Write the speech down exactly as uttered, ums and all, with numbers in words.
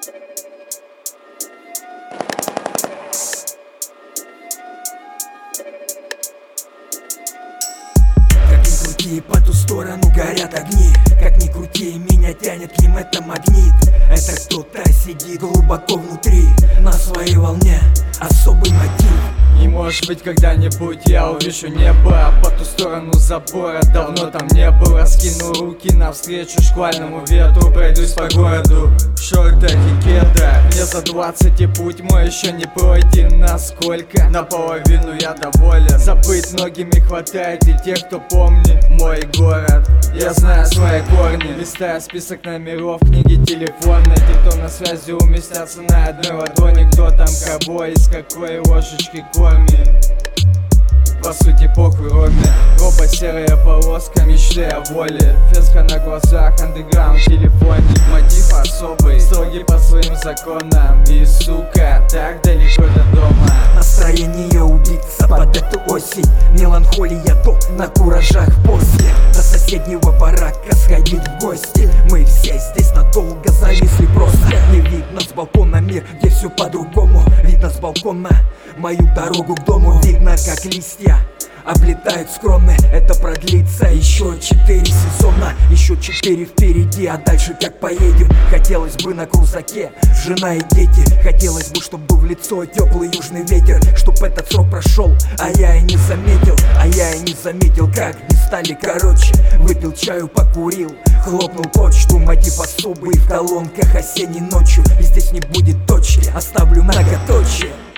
Как ни крути, по ту сторону горят огни. Как ни крути, меня тянет к ним это магнит. Это кто-то сидит глубоко внутри, на своей волне особый мотив. И может быть когда-нибудь я увижу небо по ту сторону забора, давно там не был. Раскину руки навстречу шквальному ветру, пройдусь по городу в шортах и кедах. Мне за двадцать и путь мой еще не пройден. Насколько? Наполовину я доволен. Забыть многими хватает и тех, кто помнит мой город. Я знаю свои корни, листаю список номеров, книги телефонные. Те, кто на связи, уместятся на одной ладони. Кто там кого из какой ложечки кормит. По сути похуй роме. Робо серая полоска, мечты о воле. Феска на глазах, андеграунд в телефоне. Мотив особый, строгий по своим законам. И сука, так далеко до дома. Настроение убиться под эту осень. Меланхолия то на куражах после. До соседнего барака сходить в гости. Мы все здесь надолго зависли просто. Не видно с балкона мир, где все по-другому. Видно с балкона мою дорогу к дому. Видно, как листья облетают скромны. Это продлится еще четыре сезона. Еще четыре впереди, а дальше как поедем. Хотелось бы на крузаке жена и дети. Хотелось бы, чтобы был в лицо теплый южный ветер. Чтоб этот срок прошел, а я и не заметил. А я и не заметил, как дни стали короче. Выпил чаю, покурил, хлопнул почту. Мотив особый в колонках осенней ночью. И здесь не будет точки, оставлю многоточие.